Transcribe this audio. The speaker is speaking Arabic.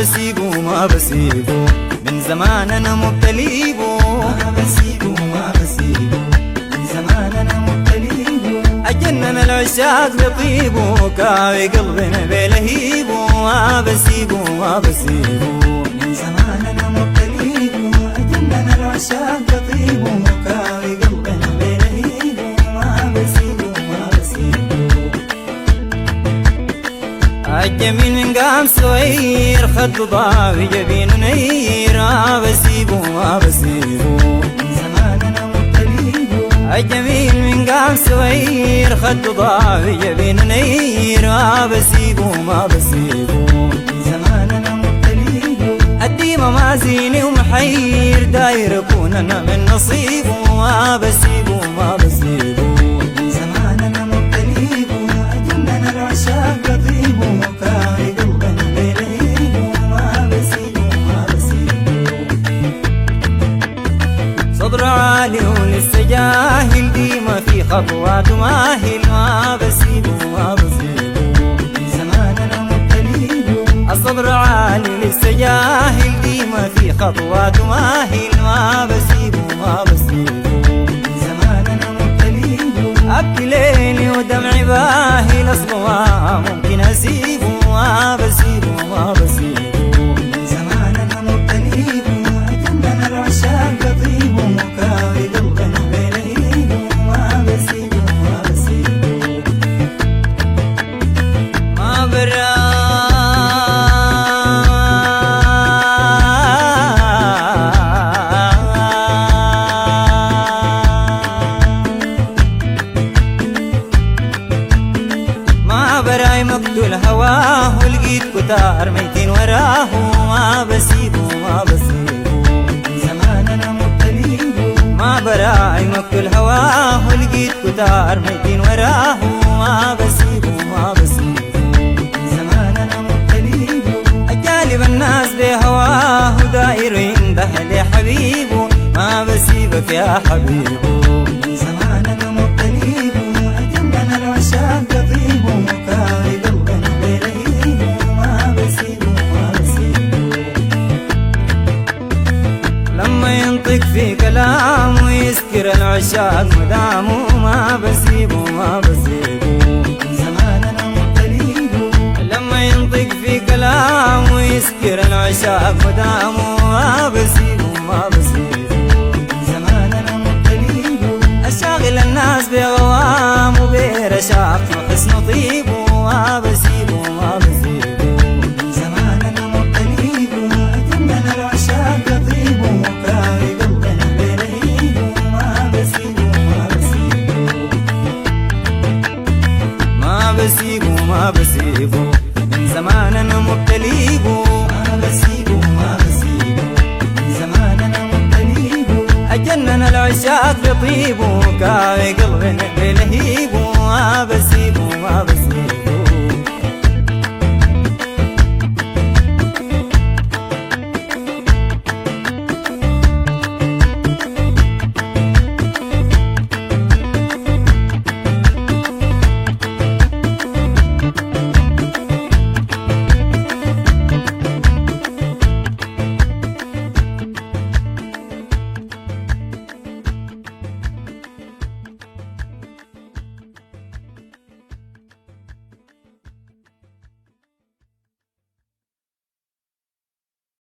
بسيبه ما بسيبه من زمان أنا مبتليبه ما بسيبه ما بسيبه من زمان أنا مبتليبه أجنن العشاق بطيبه كاوي قلبنا بلهيبه ما بسيبه ما بسيبه من زمان أنا مبتليبه أجنن العشاق بطيبه كاوي قلبنا بلهيبه ما بسيبه ما بسيبه الجميل من قام صغير خد ضاوي جبين نير ما بسيبه ما بسيبه من زمان أنا مبتليبه الجميل من قام صغير خد ضاوي جبين نير ما بسيبه ما بسيبه من زمان أنا مبتليبه الديمة ما زيني ومحير داير أكون أنا من نصيبه ما بسيبه ما بسيبه من زمان أنا مبتليبه أجنن العشاق بطيبه مكاوي قلبنا بلهيبه ما بسيبه ما بسيبه صدر عالي ولسه جاهل ديما في خطواته ماهل ما بسيبه ما بسيبه من زمان أنا مبتليبه الصدر عالي لسه جاهل ديما في خطواته ماهل ما بسيبه ما بسيبه من زمان أنا مبتليبه أبكي ليلي ودمعي باهي الأصل ما ممكن أسيبه ما بسيبه ما بسيبه من زمان أنا مبتليبه أجنن العشاق بطيبه مكاوي قلبنا بلهيبه ما بسيبه ما بسيبه ما برا براي مقتول هواه ولقيت كتار ميتين وراه ما بسيبه ما بسيبه من زمان أنا مبتليبه ما براي مقتول هواه ولقيت كتار ميتين وراه ما بسيبه ما بسيبه من زمان أنا مبتليبه أجالب الناس بهواه دايرين دهل حبيبه ما بسيبك يا حبيبه من زمان أنا مبتليبه أجنن العشاق بطيبه مكاوي قلبنا بلهيبه ما بسيبه ما بسيبه لما ينطق في كلامه يسكر العشاق مدامه ما بسيبه ما بسيبه من زمان أنا مبتليبه لما ينطق في كلامه يسكر العشاق مدامه ما بسيبه ما بسيبه من زمان أنا مبتليبه أشاغل الناس بغوام وبرشاق وحسن طيبه ما بسيبه ما بسيبه من زمان أنا مبتليبه أجنن العشاق بطيبه مكاوي قلبنا بلهيبه ما بسيبه ما بسيبه ما بسيبه ما بسيبه من زمان أنا مبتليبه ما بسيبه ما بسيبه من زمان أنا مبتليبه أجنن العشاق بطيبه كاوي قلبنا بلهيبه ما بسيبه ما بسيبه